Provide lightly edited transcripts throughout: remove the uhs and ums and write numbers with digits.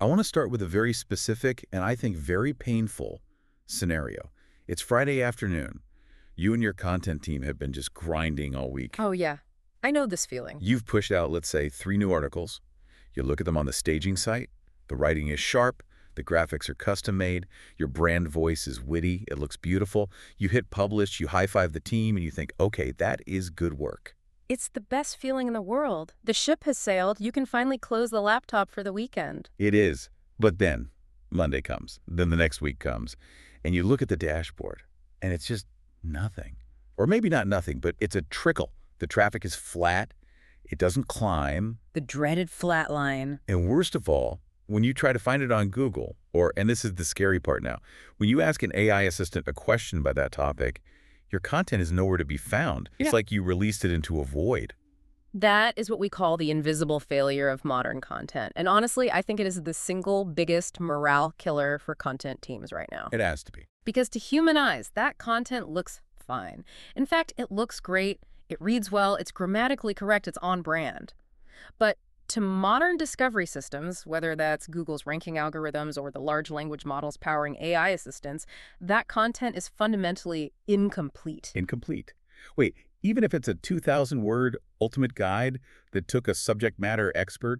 I want to start with a very specific and I think very painful scenario. It's Friday afternoon. You and your content team have been just grinding all week. Oh, yeah. I know this feeling. You've pushed out, let's say, 3 new articles. You look at them on the staging site. The writing is sharp. The graphics are custom-made. Your brand voice is witty. It looks beautiful. You hit publish, you high-five the team, and you think, okay, that is good work. It's the best feeling in the world. The ship has sailed. You can finally close the laptop for the weekend. It is. But then Monday comes. Then the next week comes. And you look at the dashboard, and it's just nothing. Or maybe not nothing, but it's a trickle. The traffic is flat. It doesn't climb. The dreaded flat line. And worst of all, when you try to find it on Google, and this is the scary part now, when you ask an AI assistant a question about that topic, your content is nowhere to be found. It's like you released it into a void. That is what we call the invisible failure of modern content. And honestly, I think it is the single biggest morale killer for content teams right now. It has to be. Because to human eyes, that content looks fine. In fact, it looks great, it reads well, it's grammatically correct, it's on brand. But to modern discovery systems, whether that's Google's ranking algorithms or the large language models powering AI assistants, that content is fundamentally incomplete. Incomplete. Wait, even if it's a 2,000-word ultimate guide that took a subject matter expert,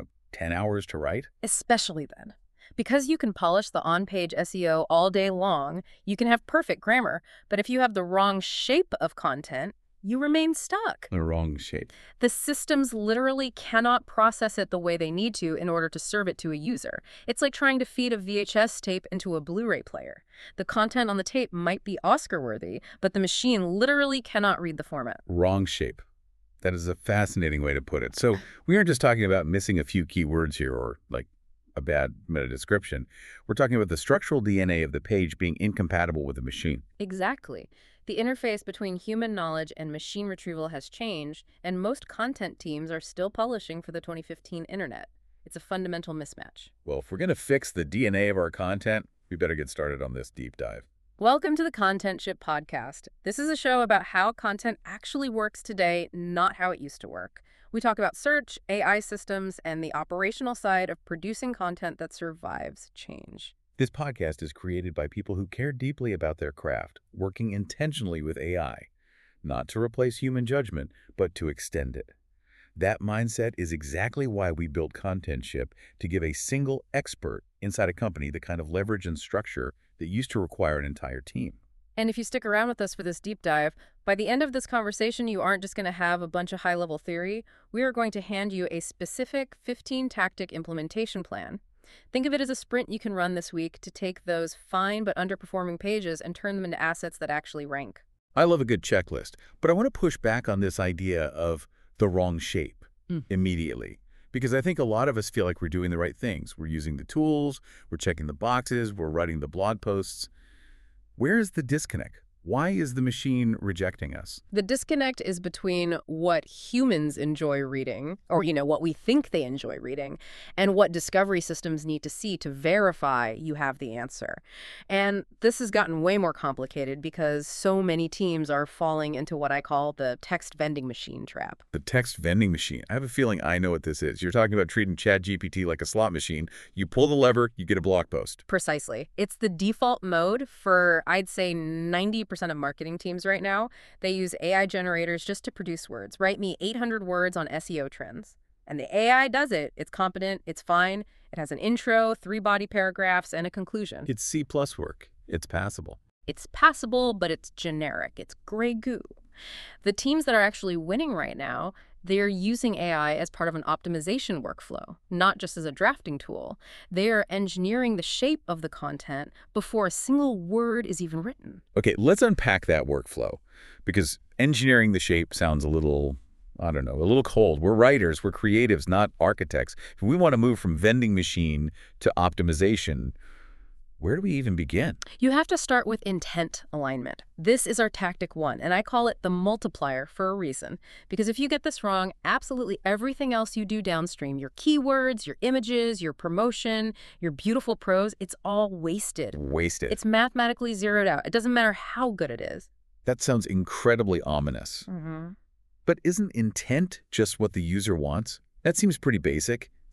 10 hours to write? Especially then. Because you can polish the on-page SEO all day long, you can have perfect grammar, but if you have the wrong shape of content, you remain stuck. The wrong shape. The systems literally cannot process it the way they need to in order to serve it to a user. It's like trying to feed a VHS tape into a Blu-ray player. The content on the tape might be Oscar-worthy, but the machine literally cannot read the format. Wrong shape. That is a fascinating way to put it. So we aren't just talking about missing a few keywords here or like a bad meta description. We're talking about the structural DNA of the page being incompatible with the machine. Exactly. The interface between human knowledge and machine retrieval has changed, and most content teams are still publishing for the 2015 internet. It's a fundamental mismatch. Well, if we're going to fix the DNA of our content, we better get started on this deep dive. Welcome to the Content Ship Podcast. This is a show about how content actually works today, not how it used to work. We talk about search, AI systems, and the operational side of producing content that survives change. This podcast is created by people who care deeply about their craft, working intentionally with AI, not to replace human judgment, but to extend it. That mindset is exactly why we built Content Ship, to give a single expert inside a company the kind of leverage and structure that used to require an entire team. And if you stick around with us for this deep dive, by the end of this conversation, you aren't just going to have a bunch of high-level theory. We are going to hand you a specific 15-tactic implementation plan. Think of it as a sprint you can run this week to take those fine but underperforming pages and turn them into assets that actually rank. I love a good checklist, but I want to push back on this idea of the wrong shape immediately, because I think a lot of us feel like we're doing the right things. We're using the tools, we're checking the boxes, we're writing the blog posts. Where is the disconnect? Why is the machine rejecting us? The disconnect is between what humans enjoy reading, or, what we think they enjoy reading, and what discovery systems need to see to verify you have the answer. And this has gotten way more complicated because so many teams are falling into what I call the text vending machine trap. The text vending machine. I have a feeling I know what this is. You're talking about treating ChatGPT like a slot machine. You pull the lever, you get a blog post. Precisely. It's the default mode for, I'd say, 90% of marketing teams right now. They use AI generators just to produce words. Write me 800 words on SEO trends. And the AI does it. It's competent. It's fine. It has an intro, 3 body paragraphs, and a conclusion. It's C+ work. It's passable. It's passable, but it's generic. It's gray goo. The teams that are actually winning right now, they're using AI as part of an optimization workflow, not just as a drafting tool. They are engineering the shape of the content before a single word is even written. Okay, let's unpack that workflow, because engineering the shape sounds a little, a little cold. We're writers, we're creatives, not architects. If we want to move from vending machine to optimization, where do we even begin? You have to start with intent alignment. This is our tactic 1, and I call it the multiplier for a reason. Because if you get this wrong, absolutely everything else you do downstream, your keywords, your images, your promotion, your beautiful prose, it's all wasted. Wasted. It's mathematically zeroed out. It doesn't matter how good it is. That sounds incredibly ominous. But isn't intent just what the user wants? That seems pretty basic.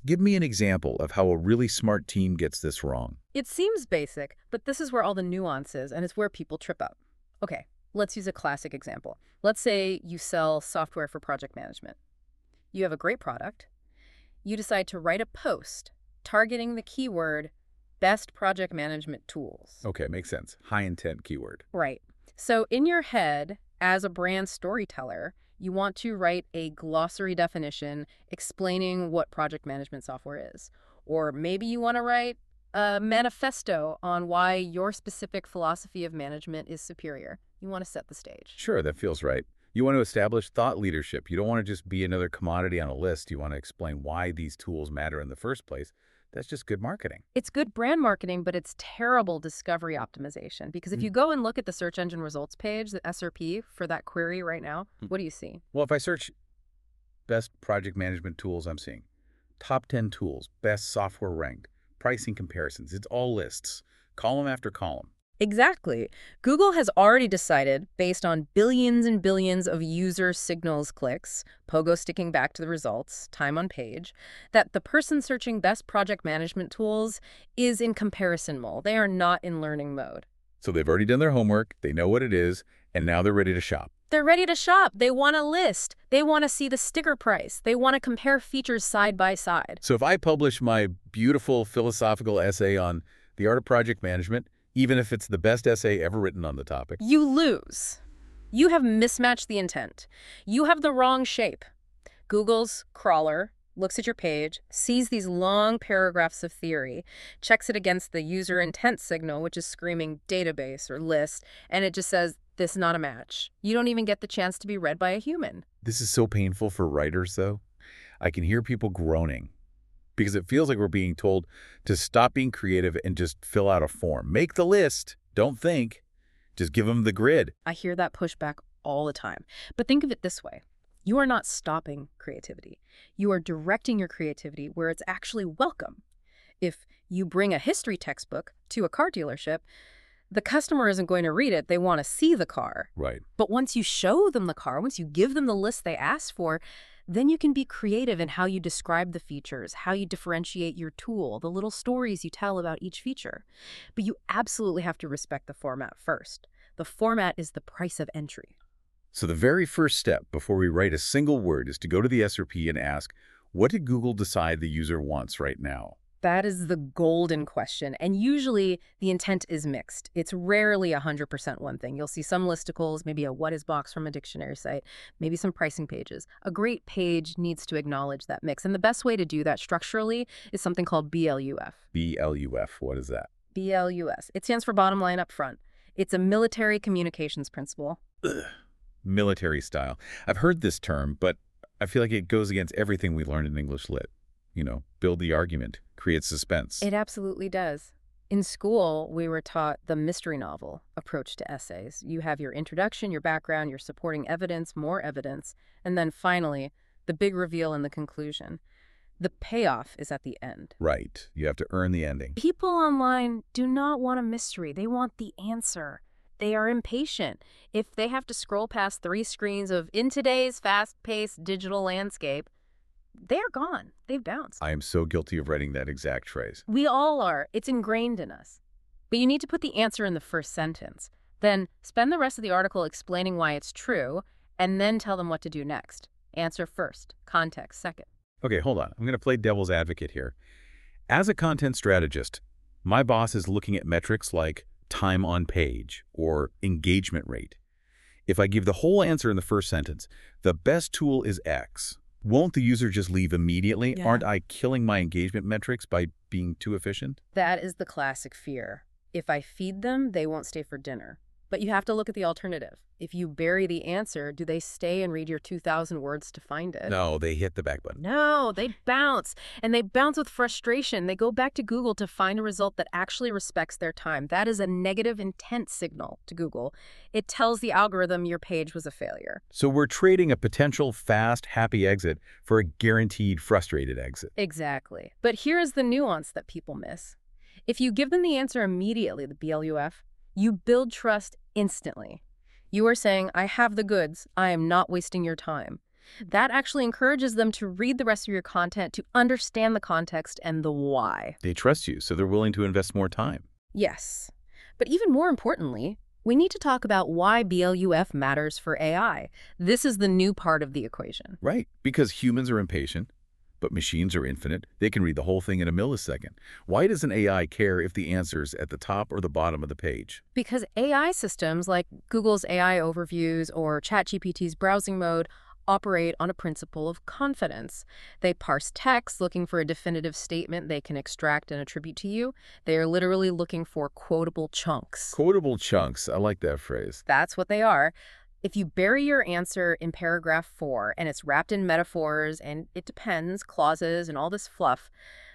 Give me an example of how a really smart team gets this wrong. It seems basic, but this is where all the nuance is, and it's where people trip up. Okay, let's use a classic example. Let's say you sell software for project management. You have a great product. You decide to write a post targeting the keyword best project management tools. Okay, makes sense. High intent keyword. Right. So in your head, as a brand storyteller, you want to write a glossary definition explaining what project management software is. Or maybe you want to write a manifesto on why your specific philosophy of management is superior. You want to set the stage. Sure, that feels right. You want to establish thought leadership. You don't want to just be another commodity on a list. You want to explain why these tools matter in the first place. That's just good marketing. It's good brand marketing, but it's terrible discovery optimization. Because if you go and look at the search engine results page, the SRP for that query right now, what do you see? Well, if I search best project management tools, I'm seeing top 10 tools, best software ranked, pricing comparisons. It's all lists, column after column. Exactly. Google has already decided, based on billions and billions of user signals clicks, Pogo sticking back to the results, time on page, that the person searching best project management tools is in comparison mode. They are not in learning mode. So they've already done their homework, they know what it is, and now they're ready to shop. They're ready to shop. They want a list. They want to see the sticker price. They want to compare features side by side. So if I publish my beautiful philosophical essay on the art of project management, even if it's the best essay ever written on the topic, you lose. You have mismatched the intent. You have the wrong shape. Google's crawler looks at your page, sees these long paragraphs of theory, checks it against the user intent signal, which is screaming database or list, and it just says, this is not a match. You don't even get the chance to be read by a human. This is so painful for writers, though. I can hear people groaning because it feels like we're being told to stop being creative and just fill out a form. Make the list. Don't think. Just give them the grid. I hear that pushback all the time. But think of it this way. You are not stopping creativity. You are directing your creativity where it's actually welcome. If you bring a history textbook to a car dealership, the customer isn't going to read it. They want to see the car. Right. But once you show them the car, once you give them the list they asked for, then you can be creative in how you describe the features, how you differentiate your tool, the little stories you tell about each feature. But you absolutely have to respect the format first. The format is the price of entry. So the very first step before we write a single word is to go to the SRP and ask, what did Google decide the user wants right now? That is the golden question, and usually the intent is mixed. It's rarely 100% one thing. You'll see some listicles, maybe a what is box from a dictionary site, maybe some pricing pages. A great page needs to acknowledge that mix, and the best way to do that structurally is something called BLUF. BLUF, what is that? BLUS. It stands for bottom line up front. It's a military communications principle. Ugh. Military style. I've heard this term, but I feel like it goes against everything we learned in English Lit. You know, build the argument, create suspense. It absolutely does. In school, we were taught the mystery novel approach to essays. You have your introduction, your background, your supporting evidence, more evidence, and then finally, the big reveal and the conclusion. The payoff is at the end. Right. You have to earn the ending. People online do not want a mystery. They want the answer. They are impatient. If they have to scroll past 3 screens of in today's fast-paced digital landscape, they are gone. They've bounced. I am so guilty of writing that exact phrase. We all are. It's ingrained in us. But you need to put the answer in the first sentence. Then spend the rest of the article explaining why it's true, and then tell them what to do next. Answer first, context second. Okay, hold on. I'm going to play devil's advocate here. As a content strategist, my boss is looking at metrics like time on page or engagement rate. If I give the whole answer in the first sentence, the best tool is X, won't the user just leave immediately? Yeah. Aren't I killing my engagement metrics by being too efficient? That is the classic fear. If I feed them, they won't stay for dinner. But you have to look at the alternative. If you bury the answer, do they stay and read your 2,000 words to find it? No, they hit the back button. No, they bounce. And they bounce with frustration. They go back to Google to find a result that actually respects their time. That is a negative intent signal to Google. It tells the algorithm your page was a failure. So we're trading a potential fast, happy exit for a guaranteed frustrated exit. Exactly. But here is the nuance that people miss. If you give them the answer immediately, the BLUF, you build trust instantly. You are saying, I have the goods. I am not wasting your time. That actually encourages them to read the rest of your content to understand the context and the why. They trust you, so they're willing to invest more time. Yes. But even more importantly, we need to talk about why BLUF matters for AI. This is the new part of the equation. Right, because humans are impatient, but machines are infinite. They can read the whole thing in a millisecond. Why does an AI care if the answer's at the top or the bottom of the page? Because AI systems like Google's AI overviews or ChatGPT's browsing mode operate on a principle of confidence. They parse text looking for a definitive statement they can extract and attribute to you. They are literally looking for quotable chunks. Quotable chunks. I like that phrase. That's what they are. If you bury your answer in paragraph 4 and it's wrapped in metaphors and it depends, clauses, and all this fluff,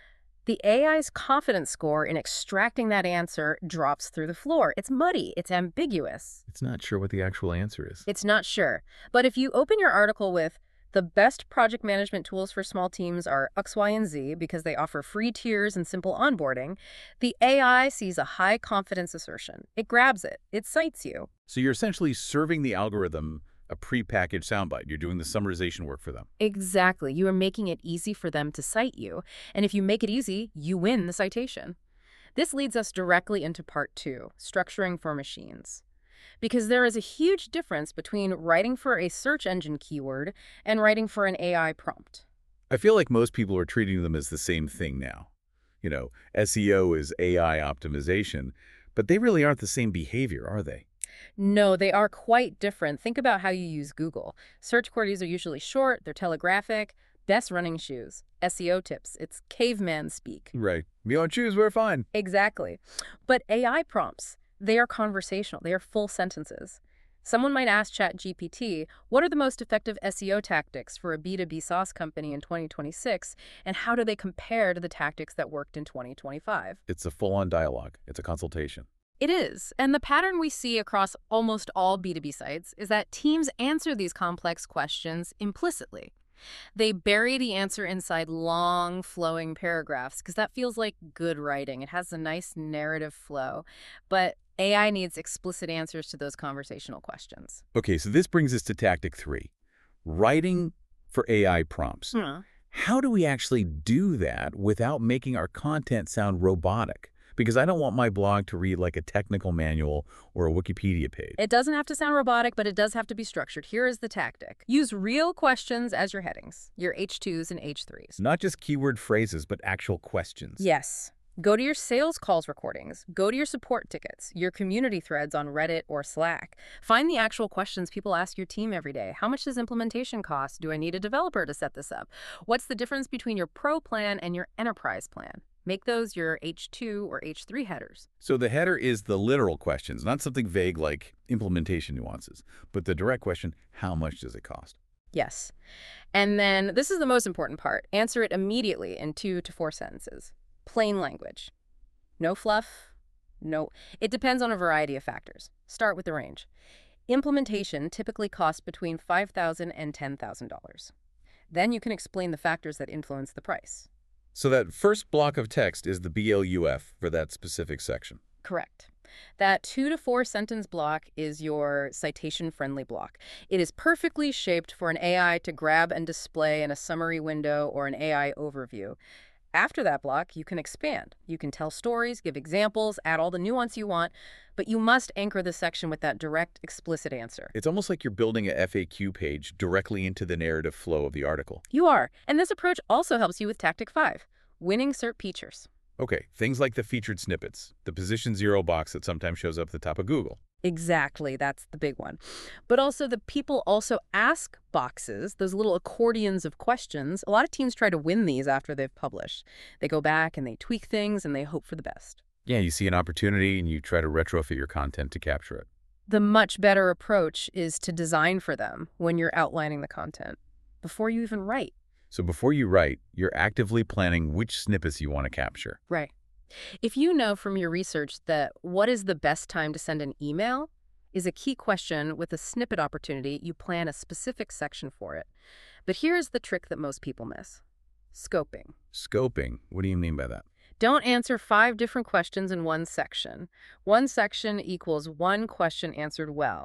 the AI's confidence score in extracting that answer drops through the floor. It's muddy. It's ambiguous. It's not sure what the actual answer is. It's not sure. But if you open your article with the best project management tools for small teams are X, Y, and Z because they offer free tiers and simple onboarding, the AI sees a high confidence assertion. It grabs it. It cites you. So you're essentially serving the algorithm a prepackaged soundbite. You're doing the summarization work for them. Exactly. You are making it easy for them to cite you. And if you make it easy, you win the citation. This leads us directly into part 2, structuring for machines. Because there is a huge difference between writing for a search engine keyword and writing for an AI prompt. I feel like most people are treating them as the same thing now. You know, SEO is AI optimization, but they really aren't the same behavior, are they? No, they are quite different. Think about how you use Google. Search queries are usually short, they're telegraphic. Best running shoes. SEO tips. It's caveman speak. Right. We don't choose, we're fine. Exactly. But AI prompts, they are conversational. They are full sentences. Someone might ask ChatGPT, what are the most effective SEO tactics for a B2B SaaS company in 2026, and how do they compare to the tactics that worked in 2025? It's a full-on dialogue. It's a consultation. It is. And the pattern we see across almost all B2B sites is that teams answer these complex questions implicitly. They bury the answer inside long, flowing paragraphs because that feels like good writing. It has a nice narrative flow. But AI needs explicit answers to those conversational questions. Okay, so this brings us to tactic 3, writing for AI prompts. How do we actually do that without making our content sound robotic? Because I don't want my blog to read like a technical manual or a Wikipedia page. It doesn't have to sound robotic, but it does have to be structured. Here is the tactic. Use real questions as your headings, your H2s and H3s. Not just keyword phrases, but actual questions. Yes. Go to your sales calls recordings. Go to your support tickets, your community threads on Reddit or Slack. Find the actual questions people ask your team every day. How much does implementation cost? Do I need a developer to set this up? What's the difference between your pro plan and your enterprise plan? Make those your H2 or H3 headers. So the header is the literal questions, not something vague like implementation nuances, but the direct question, how much does it cost? Yes. And then this is the most important part. Answer it immediately in 2 to 4 sentences. Plain language. No fluff. No. It depends on a variety of factors. Start with the range. Implementation typically costs between $5,000 and $10,000. Then you can explain the factors that influence the price. So that first block of text is the BLUF for that specific section. Correct. That 2 to 4 sentence block is your citation-friendly block. It is perfectly shaped for an AI to grab and display in a summary window or an AI overview. After that block, you can expand. You can tell stories, give examples, add all the nuance you want, but you must anchor the section with that direct, explicit answer. It's almost like you're building a FAQ page directly into the narrative flow of the article. You are. And this approach also helps you with Tactic 5, winning SERP features. Okay, things like the featured snippets, the position 0 box that sometimes shows up at the top of Google. Exactly, that's the big one. But also the people also ask boxes, those little accordions of questions. A lot of teams try to win these after they've published. They go back and they tweak things and they hope for the best. Yeah, you see an opportunity and you try to retrofit your content to capture it. The much better approach is to design for them when you're outlining the content, before you even write. So before you write, you're actively planning which snippets you want to capture. Right. If you know from your research that what is the best time to send an email is a key question with a snippet opportunity, you plan a specific section for it. But here's the trick that most people miss. Scoping. Scoping? What do you mean by that? Don't answer 5 different questions in one section. One section equals one question answered well.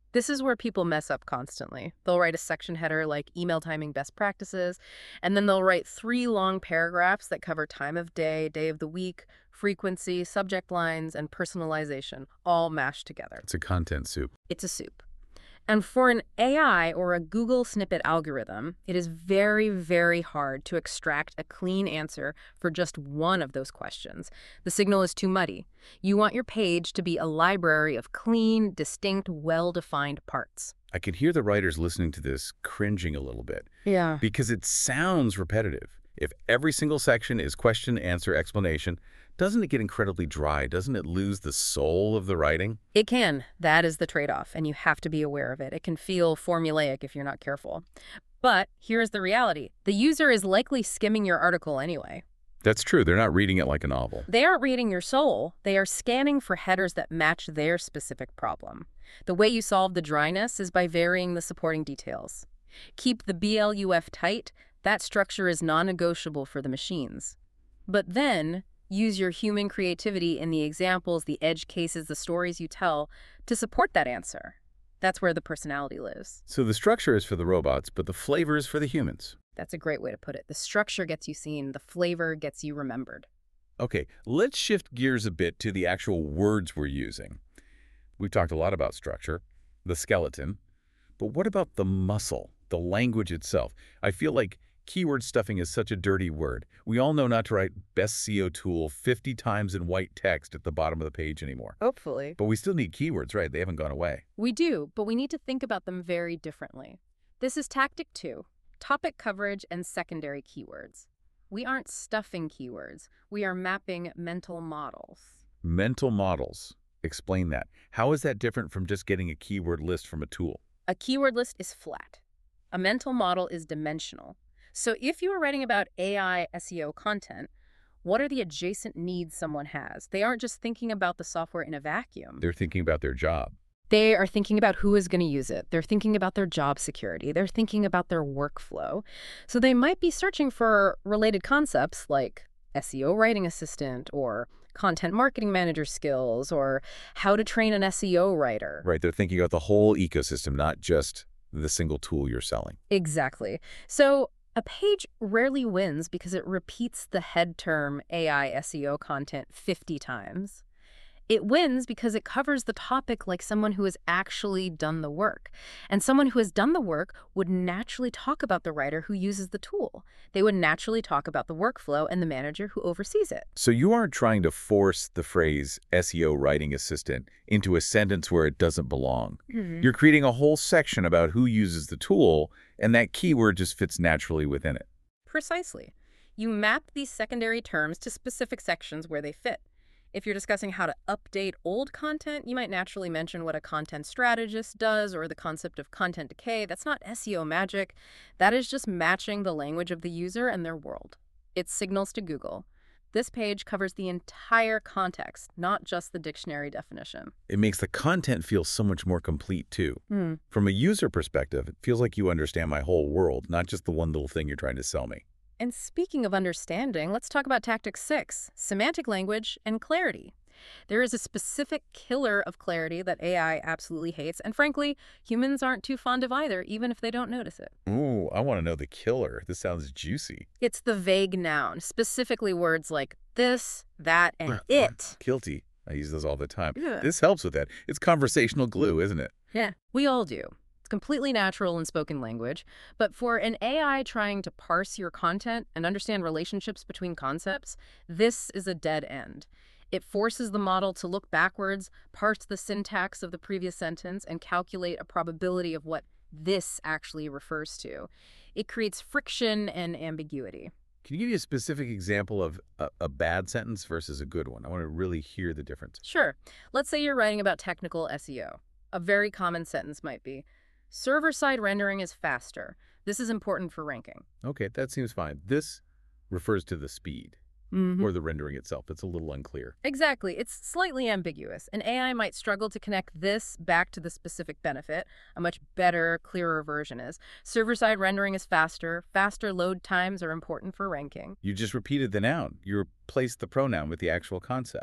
This is where people mess up constantly. They'll write a section header like email timing best practices, and then they'll write 3 long paragraphs that cover time of day, day of the week, frequency, subject lines, and personalization, all mashed together. It's a content soup. It's a soup. And for an AI or a Google snippet algorithm, it is very, very hard to extract a clean answer for just one of those questions. The signal is too muddy. You want your page to be a library of clean, distinct, well-defined parts. I could hear the writers listening to this cringing a little bit Yeah. because it sounds repetitive. If every single section is question, answer, explanation, doesn't it get incredibly dry? Doesn't it lose the soul of the writing? It can. That is the trade-off, and you have to be aware of it. It can feel formulaic if you're not careful. But here's the reality. The user is likely skimming your article anyway. That's true. They're not reading it like a novel. They aren't reading your soul. They are scanning for headers that match their specific problem. The way you solve the dryness is by varying the supporting details. Keep the BLUF tight. That structure is non-negotiable for the machines. But then use your human creativity in the examples, the edge cases, the stories you tell to support that answer. That's where the personality lives. So the structure is for the robots, but the flavor is for the humans. That's a great way to put it. The structure gets you seen, the flavor gets you remembered. Okay, let's shift gears a bit to the actual words we're using. We've talked a lot about structure, the skeleton, but what about the muscle, the language itself? I feel like keyword stuffing is such a dirty word. We all know not to write best SEO tool 50 times in white text at the bottom of the page anymore. Hopefully. But we still need keywords, right? They haven't gone away. We do, but we need to think about them very differently. This is tactic 2, topic coverage and secondary keywords. We aren't stuffing keywords. We are mapping mental models. Mental models. Explain that. How is that different from just getting a keyword list from a tool? A keyword list is flat. A mental model is dimensional. So if you are writing about AI SEO content, what are the adjacent needs someone has? They aren't just thinking about the software in a vacuum. They're thinking about their job. They are thinking about who is going to use it. They're thinking about their job security. They're thinking about their workflow. So they might be searching for related concepts like SEO writing assistant or content marketing manager skills or how to train an SEO writer. Right, they're thinking about the whole ecosystem, not just the single tool you're selling. Exactly. So a page rarely wins because it repeats the head term AI SEO content 50 times. It wins because it covers the topic like someone who has actually done the work. And someone who has done the work would naturally talk about the writer who uses the tool. They would naturally talk about the workflow and the manager who oversees it. So you aren't trying to force the phrase SEO writing assistant into a sentence where it doesn't belong. You're creating a whole section about who uses the tool, and that keyword just fits naturally within it. Precisely. You map these secondary terms to specific sections where they fit. If you're discussing how to update old content, you might naturally mention what a content strategist does or the concept of content decay. That's not SEO magic. That is just matching the language of the user and their world. It signals to Google. This page covers the entire context, not just the dictionary definition. It makes the content feel so much more complete, too. From a user perspective, it feels like you understand my whole world, not just the one little thing you're trying to sell me. And speaking of understanding, let's talk about tactic 6, semantic language and clarity. There is a specific killer of clarity that AI absolutely hates, and frankly, humans aren't too fond of either, even if they don't notice it. Ooh, I want to know the killer. This sounds juicy. It's the vague noun, specifically words like this, that, and it. Guilty. I use those all the time. Yeah. This helps with that. It's conversational glue, isn't it? Yeah, we all do. It's completely natural in spoken language, but for an AI trying to parse your content and understand relationships between concepts, this is a dead end. It forces the model to look backwards, parse the syntax of the previous sentence, and calculate a probability of what this actually refers to. It creates friction and ambiguity. Can you give me a specific example of a bad sentence versus a good one? I want to really hear the difference. Sure. Let's say you're writing about technical SEO. A very common sentence might be, server-side rendering is faster. This is important for ranking. Okay, that seems fine. This refers to the speed or the rendering itself. It's a little unclear. Exactly. It's slightly ambiguous. An AI might struggle to connect this back to the specific benefit. A much better, clearer version is, server-side rendering is faster. Faster load times are important for ranking. You just repeated the noun. You replaced the pronoun with the actual concept.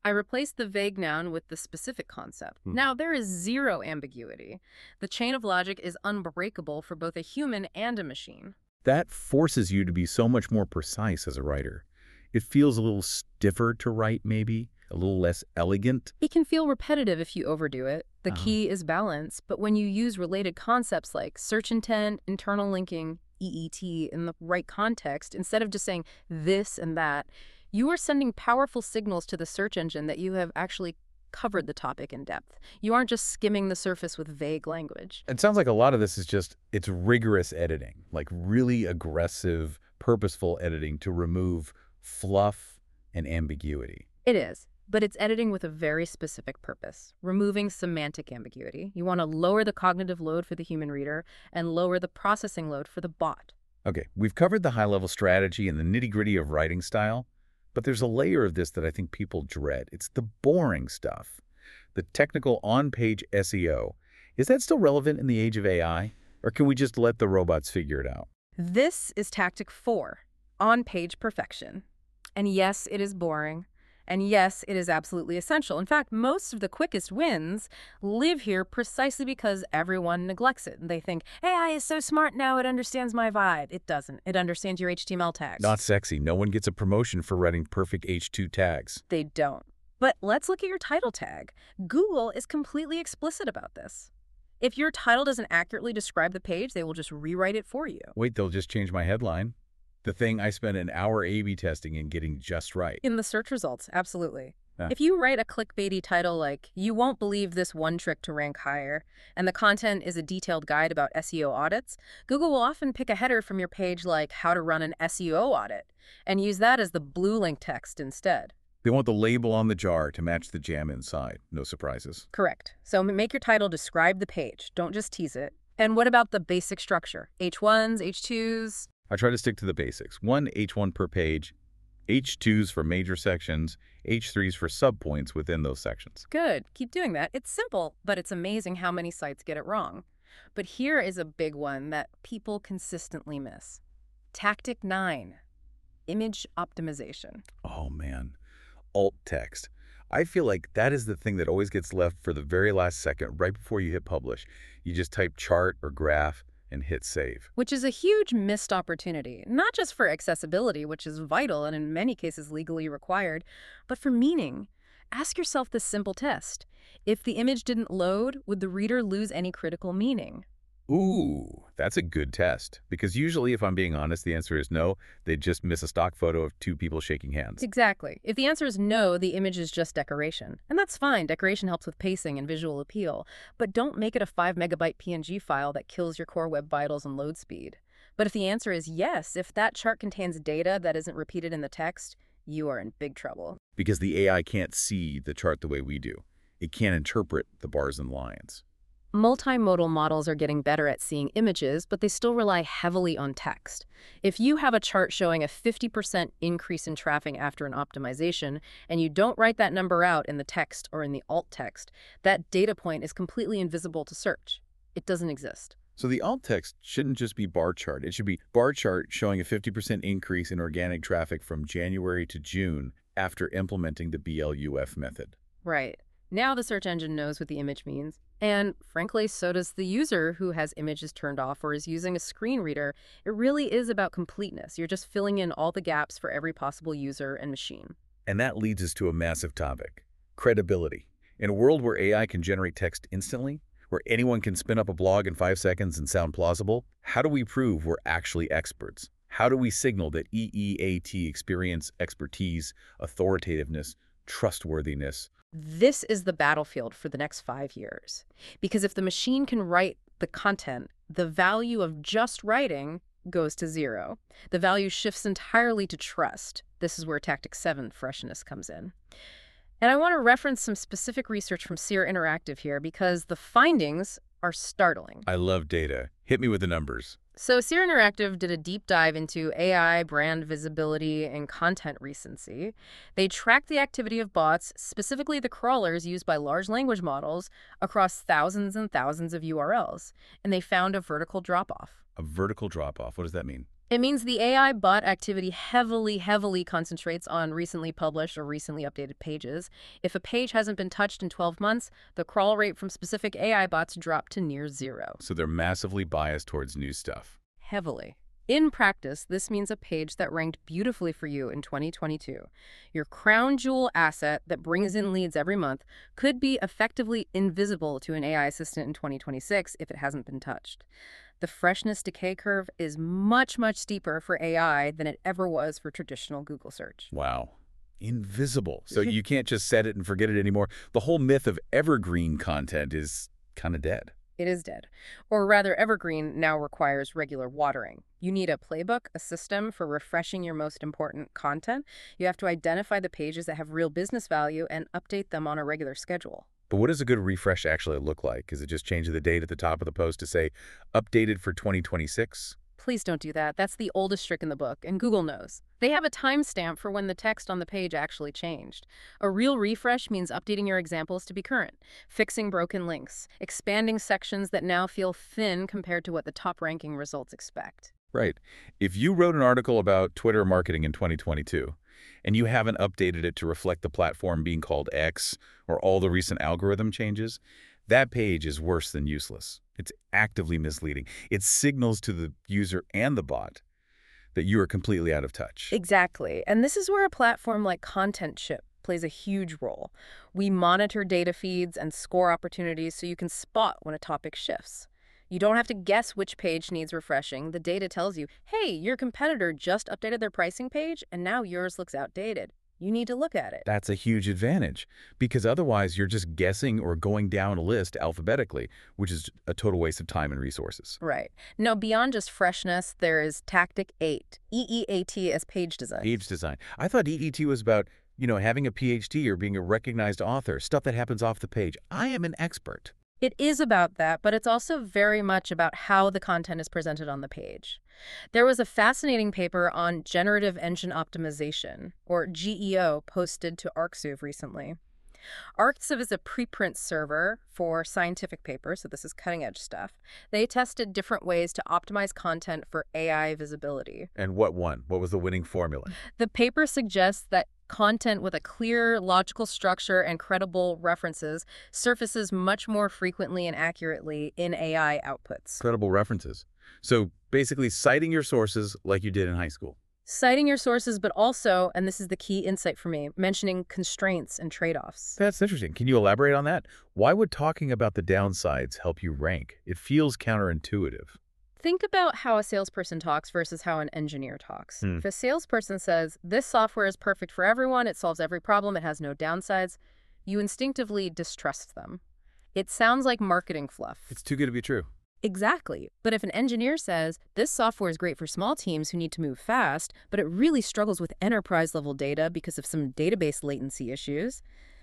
I replaced the vague noun with the specific concept. Now, there is zero ambiguity. The chain of logic is unbreakable for both a human and a machine. That forces you to be so much more precise as a writer. It feels a little stiffer to write, maybe, a little less elegant. It can feel repetitive if you overdo it. The key is balance, but when you use related concepts like search intent, internal linking, EET in the right context, instead of just saying this and that, you are sending powerful signals to the search engine that you have actually covered the topic in depth. You aren't just skimming the surface with vague language. It sounds like a lot of this is just, it's rigorous editing, like really aggressive, purposeful editing to remove fluff and ambiguity. It is, but it's editing with a very specific purpose, removing semantic ambiguity. You want to lower the cognitive load for the human reader and lower the processing load for the bot. Okay, we've covered the high-level strategy and the nitty-gritty of writing style, but there's a layer of this that I think people dread. It's the boring stuff. The technical on-page SEO. Is that still relevant in the age of AI? Or can we just let the robots figure it out? This is tactic 4, on-page perfection. And yes, it is boring. And yes, it is absolutely essential. In fact, most of the quickest wins live here precisely because everyone neglects it. And they think, AI is so smart now, it understands my vibe. It doesn't. It understands your HTML tags. Not sexy. No one gets a promotion for writing perfect H2 tags. They don't. But let's look at your title tag. Google is completely explicit about this. If your title doesn't accurately describe the page, they will just rewrite it for you. Wait, they'll just change my headline. The thing I spent an hour A/B testing and getting just right. In the search results, absolutely. If you write a clickbaity title like, "You won't believe this one trick to rank higher," and the content is a detailed guide about SEO audits, Google will often pick a header from your page like, "How to run an SEO audit," and use that as the blue link text instead. They want the label on the jar to match the jam inside. No surprises. Correct. So make your title describe the page. Don't just tease it. And what about the basic structure? H1s, H2s? I try to stick to the basics. One H1 per page, H2s for major sections, H3s for subpoints within those sections. Good. Keep doing that. It's simple, but it's amazing how many sites get it wrong. But here is a big one that people consistently miss. Tactic 9, image optimization. Oh, man. Alt text. I feel like that is the thing that always gets left for the very last second, right before you hit publish. You just type chart or graph and hit save. Which is a huge missed opportunity, not just for accessibility, which is vital and in many cases legally required, but for meaning. Ask yourself this simple test. If the image didn't load, would the reader lose any critical meaning? Ooh, that's a good test. Because usually, if I'm being honest, the answer is no. They'd just miss a stock photo of two people shaking hands. Exactly. If the answer is no, the image is just decoration. And that's fine. Decoration helps with pacing and visual appeal. But don't make it a 5-megabyte PNG file that kills your core web vitals and load speed. But if the answer is yes, if that chart contains data that isn't repeated in the text, you are in big trouble. Because the AI can't see the chart the way we do. It can't interpret the bars and lines. Multimodal models are getting better at seeing images, but they still rely heavily on text. If you have a chart showing a 50% increase in traffic after an optimization, and you don't write that number out in the text or in the alt text, that data point is completely invisible to search. It doesn't exist. So the alt text shouldn't just be bar chart. It should be bar chart showing a 50% increase in organic traffic from January to June after implementing the BLUF method. Right. Now the search engine knows what the image means. And frankly, so does the user who has images turned off or is using a screen reader. It really is about completeness. You're just filling in all the gaps for every possible user and machine. And that leads us to a massive topic, credibility. In a world where AI can generate text instantly, where anyone can spin up a blog in 5 seconds and sound plausible, how do we prove we're actually experts? How do we signal that EEAT experience, expertise, authoritativeness, trustworthiness? This is the battlefield for the next 5 years. Because if the machine can write the content, the value of just writing goes to 0. The value shifts entirely to trust. This is where Tactic 7, freshness, comes in. And I want to reference some specific research from Seer Interactive here because the findings are startling. I love data. Hit me with the numbers. So Seer Interactive did a deep dive into AI, brand visibility, and content recency. They tracked the activity of bots, specifically the crawlers used by large language models, across thousands and thousands of URLs, and they found a vertical drop-off. A vertical drop-off. What does that mean? It means the AI bot activity heavily concentrates on recently published or recently updated pages. If a page hasn't been touched in 12 months, the crawl rate from specific AI bots drop to near zero. So they're massively biased towards new stuff. Heavily. In practice, this means a page that ranked beautifully for you in 2022. Your crown jewel asset that brings in leads every month could be effectively invisible to an AI assistant in 2026 if it hasn't been touched. The freshness decay curve is much steeper for AI than it ever was for traditional Google search. Wow. Invisible. So you can't just set it and forget it anymore. The whole myth of evergreen content is kind of dead. It is dead. Or rather, evergreen now requires regular watering. You need a playbook, a system for refreshing your most important content. You have to identify the pages that have real business value and update them on a regular schedule. But what does a good refresh actually look like? Is it just changing the date at the top of the post to say, updated for 2026? Please don't do that. That's the oldest trick in the book, and Google knows. They have a timestamp for when the text on the page actually changed. A real refresh means updating your examples to be current, fixing broken links, expanding sections that now feel thin compared to what the top-ranking results expect. Right. If you wrote an article about Twitter marketing in 2022, and you haven't updated it to reflect the platform being called X or all the recent algorithm changes, that page is worse than useless. It's actively misleading. It signals to the user and the bot that you are completely out of touch. Exactly. And this is where a platform like ContentShip plays a huge role. We monitor data feeds and score opportunities so you can spot when a topic shifts. You don't have to guess which page needs refreshing. The data tells you, hey, your competitor just updated their pricing page and now yours looks outdated. You need to look at it. That's a huge advantage, because otherwise you're just guessing or going down a list alphabetically, which is a total waste of time and resources. Right. Now, beyond just freshness, there is Tactic 8, EEAT as page design. Page design. I thought EET was about, having a PhD or being a recognized author, stuff that happens off the page. I am an expert. It is about that, but it's also very much about how the content is presented on the page. There was a fascinating paper on generative engine optimization, or GEO, posted to Arxiv recently. Arxiv is a preprint server for scientific papers, so this is cutting-edge stuff. They tested different ways to optimize content for AI visibility. And what won? What was the winning formula? The paper suggests that content with a clear, logical structure and credible references surfaces much more frequently and accurately in AI outputs. Credible references. So basically citing your sources like you did in high school. Citing your sources, but also, and this is the key insight for me, mentioning constraints and trade-offs. That's interesting. Can you elaborate on that? Why would talking about the downsides help you rank? It feels counterintuitive. Think about how a salesperson talks versus how an engineer talks. If a salesperson says, this software is perfect for everyone, it solves every problem, it has no downsides, you instinctively distrust them. It sounds like marketing fluff. It's too good to be true. Exactly. But if an engineer says, this software is great for small teams who need to move fast, but it really struggles with enterprise-level data because of some database latency issues,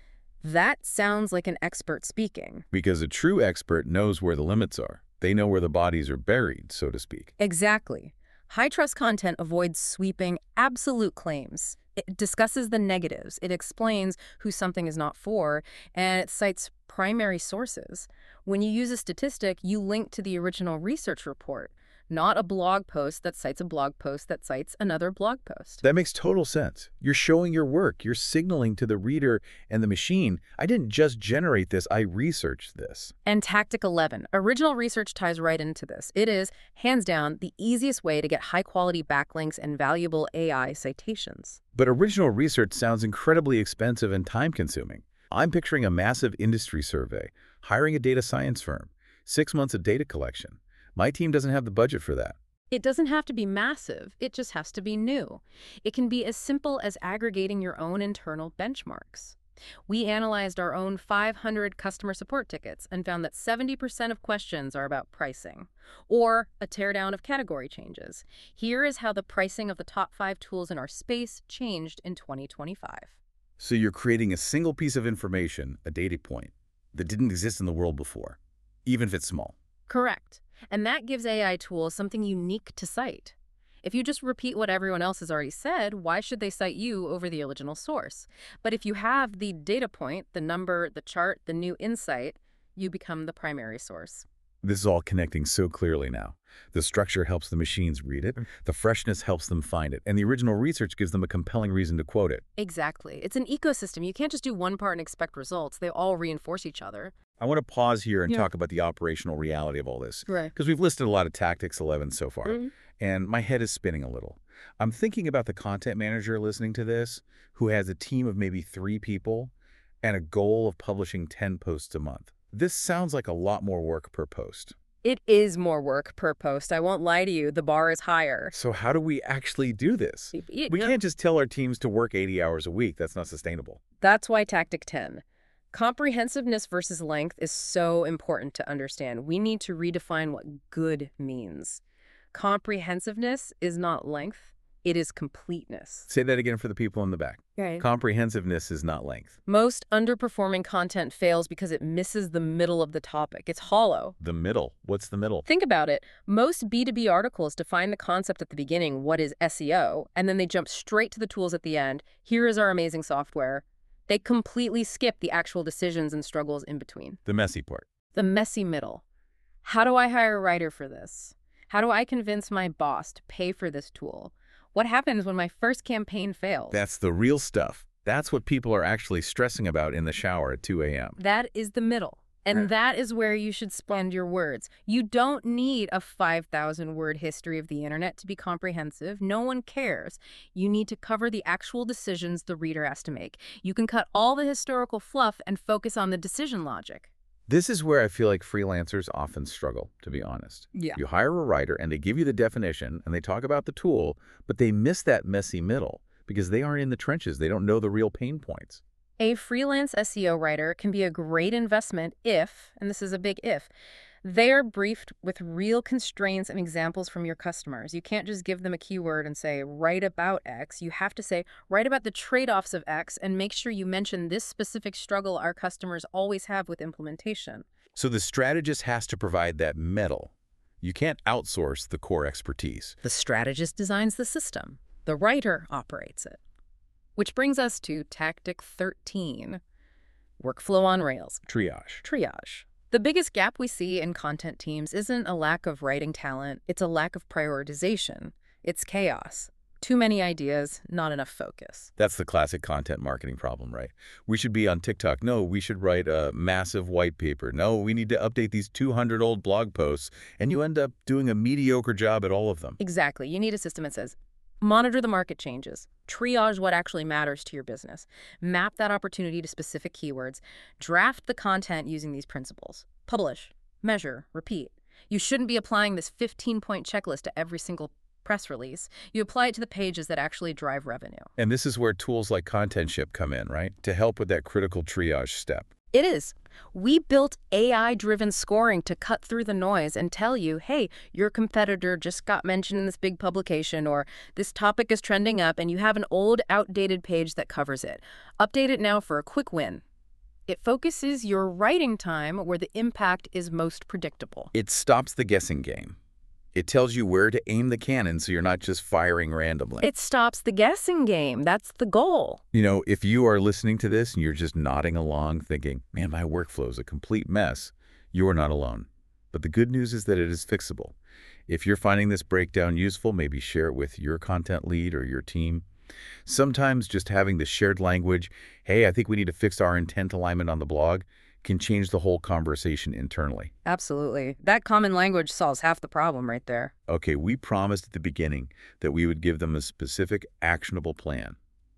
that sounds like an expert speaking. Because a true expert knows where the limits are. They know where the bodies are buried, so to speak. Exactly. High-trust content avoids sweeping absolute claims. It discusses the negatives. It explains who something is not for, and it cites primary sources. When you use a statistic, you link to the original research report, not a blog post that cites a blog post that cites another blog post. That makes total sense. You're showing your work. You're signaling to the reader and the machine, I didn't just generate this, I researched this. And Tactic 11, original research ties right into this. It is, hands down, the easiest way to get high-quality backlinks and valuable AI citations. But original research sounds incredibly expensive and time-consuming. I'm picturing a massive industry survey, hiring a data science firm, 6 months of data collection. My team doesn't have the budget for that. It doesn't have to be massive. It just has to be new. It can be as simple as aggregating your own internal benchmarks. We analyzed our own 500 customer support tickets and found that 70% of questions are about pricing or a teardown of category changes. Here is how the pricing of the top 5 tools in our space changed in 2025. So you're creating a single piece of information, a data point, that didn't exist in the world before, even if it's small. Correct. And that gives AI tools something unique to cite. If you just repeat what everyone else has already said, why should they cite you over the original source? But if you have the data point, the number, the chart, the new insight, you become the primary source. This is all connecting so clearly now. The structure helps the machines read it, the freshness helps them find it, and the original research gives them a compelling reason to quote it. Exactly. It's an ecosystem. You can't just do one part and expect results. They all reinforce each other. I want to pause here and Yeah. talk about the operational reality of all this, Right. because we've listed a lot of Tactics 11 so far, and my head is spinning a little. I'm thinking about the content manager listening to this, who has a team of maybe 3 people and a goal of publishing 10 posts a month. This sounds like a lot more work per post. It is more work per post. I won't lie to you. The bar is higher. So how do we actually do this? We Yeah. can't just tell our teams to work 80 hours a week. That's not sustainable. That's why Tactic 10. Comprehensiveness versus length is so important to understand. We need to redefine what good means. Comprehensiveness is not length. It is completeness. Say that again for the people in the back. Right. Comprehensiveness is not length. Most underperforming content fails because it misses the middle of the topic. It's hollow. The middle. What's the middle? Think about it. Most B2B articles define the concept at the beginning, what is SEO, and then they jump straight to the tools at the end. Here is our amazing software. They completely skip the actual decisions and struggles in between. The messy part. The messy middle. How do I hire a writer for this? How do I convince my boss to pay for this tool? What happens when my first campaign fails? That's the real stuff. That's what people are actually stressing about in the shower at 2 a.m. That is the middle. And that is where you should spend your words. You don't need a 5,000-word history of the internet to be comprehensive. No one cares. You need to cover the actual decisions the reader has to make. You can cut all the historical fluff and focus on the decision logic. This is where I feel like freelancers often struggle, to be honest. Yeah. You hire a writer and they give you the definition and they talk about the tool, but they miss that messy middle because they aren't in the trenches. They don't know the real pain points. A freelance SEO writer can be a great investment if, and this is a big if, they are briefed with real constraints and examples from your customers. You can't just give them a keyword and say, write about X. You have to say, write about the trade-offs of X and make sure you mention this specific struggle our customers always have with implementation. So the strategist has to provide that metal. You can't outsource the core expertise. The strategist designs the system. The writer operates it. Which brings us to Tactic 13, Workflow on Rails. Triage. The biggest gap we see in content teams isn't a lack of writing talent, it's a lack of prioritization. It's chaos. Too many ideas, not enough focus. That's the classic content marketing problem, right? We should be on TikTok. No, we should write a massive white paper. No, we need to update these 200 old blog posts, and you end up doing a mediocre job at all of them. Exactly. You need a system that says, monitor the market changes, triage what actually matters to your business, map that opportunity to specific keywords, draft the content using these principles, publish, measure, repeat. You shouldn't be applying this 15-point checklist to every single press release. You apply it to the pages that actually drive revenue. And this is where tools like ContentShip come in, right? To help with that critical triage step. It is. We built AI-driven scoring to cut through the noise and tell you, hey, your competitor just got mentioned in this big publication, or this topic is trending up and you have an old, outdated page that covers it. Update it now for a quick win. It focuses your writing time where the impact is most predictable. It stops the guessing game. It tells you where to aim the cannon so you're not just firing randomly. It stops the guessing game. That's the goal. You know, if you are listening to this and you're just nodding along thinking, man, my workflow is a complete mess, you are not alone. But the good news is that it is fixable. If you're finding this breakdown useful, maybe share it with your content lead or your team. Sometimes just having the shared language, hey, I think we need to fix our intent alignment on the blog, can change the whole conversation internally. Absolutely. That common language solves half the problem right there. Okay, we promised at the beginning that we would give them a specific, actionable plan.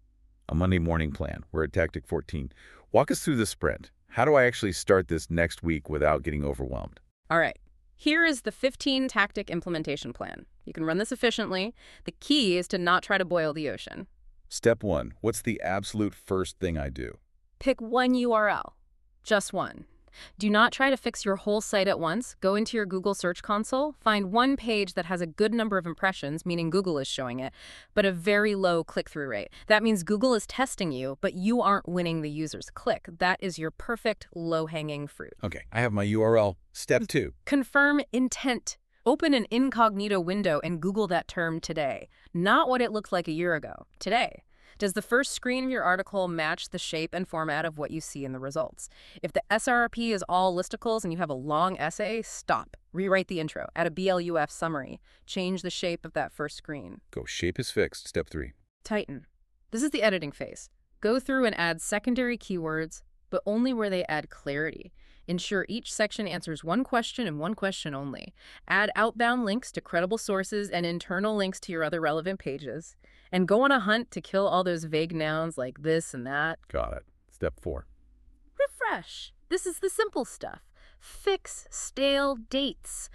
A Monday morning plan. We're at Tactic 14. Walk us through the sprint. How do I actually start this next week without getting overwhelmed? All right. Here is the 15-tactic implementation plan. You can run this efficiently. The key is to not try to boil the ocean. Step 1. What's the absolute first thing I do? Pick one URL. Just one. Do not try to fix your whole site at once. Go into your Google Search Console, find one page that has a good number of impressions, meaning Google is showing it, but a very low click-through rate. That means Google is testing you, but you aren't winning the user's click. That is your perfect low-hanging fruit. Okay, I have my URL. Step 2. Confirm intent. Open an incognito window and Google that term today. Not what it looked like a year ago. Today. Does the first screen of your article match the shape and format of what you see in the results? If the SRP is all listicles and you have a long essay, stop. Rewrite the intro. Add a BLUF summary. Change the shape of that first screen. Go shape is fixed, step 3. Tighten. This is the editing phase. Go through and add secondary keywords, but only where they add clarity. Ensure each section answers one question and one question only. Add outbound links to credible sources and internal links to your other relevant pages. And go on a hunt to kill all those vague nouns like this and that. Got it. Step 4. Refresh. This is the simple stuff. Fix stale dates.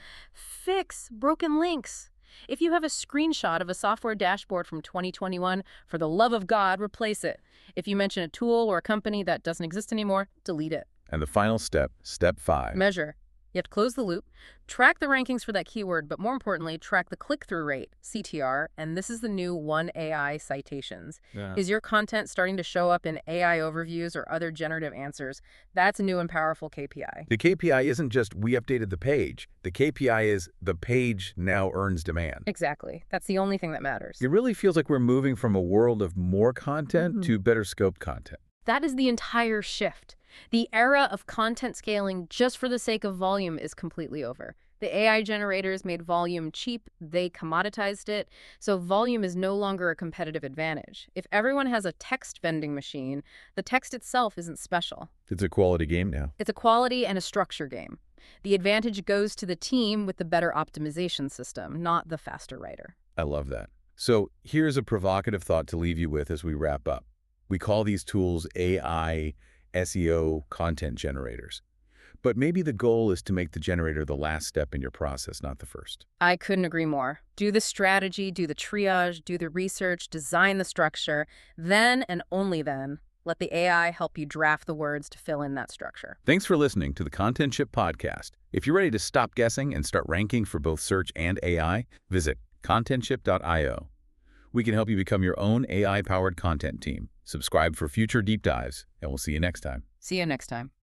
Fix broken links. If you have a screenshot of a software dashboard from 2021, for the love of God, replace it. If you mention a tool or a company that doesn't exist anymore, delete it. And the final step, step 5. Measure. You have to close the loop, track the rankings for that keyword, but more importantly, track the click-through rate, CTR, and this is the new OneAI citations. Yeah. Is your content starting to show up in AI overviews or other generative answers? That's a new and powerful KPI. The KPI isn't just we updated the page. The KPI is the page now earns demand. Exactly. That's the only thing that matters. It really feels like we're moving from a world of more content to better scoped content. That is the entire shift. The era of content scaling just for the sake of volume is completely over. The AI generators made volume cheap, they commoditized it, so volume is no longer a competitive advantage. If everyone has a text vending machine, the text itself isn't special. It's a quality game now. It's a quality and a structure game. The advantage goes to the team with the better optimization system, not the faster writer. I love that. So here's a provocative thought to leave you with as we wrap up. We call these tools AI, SEO, content generators. But maybe the goal is to make the generator the last step in your process, not the first. I couldn't agree more. Do the strategy, do the triage, do the research, design the structure. Then and only then, let the AI help you draft the words to fill in that structure. Thanks for listening to the Content Ship podcast. If you're ready to stop guessing and start ranking for both search and AI, visit contentship.io. We can help you become your own AI-powered content team. Subscribe for future deep dives, and we'll see you next time. See you next time.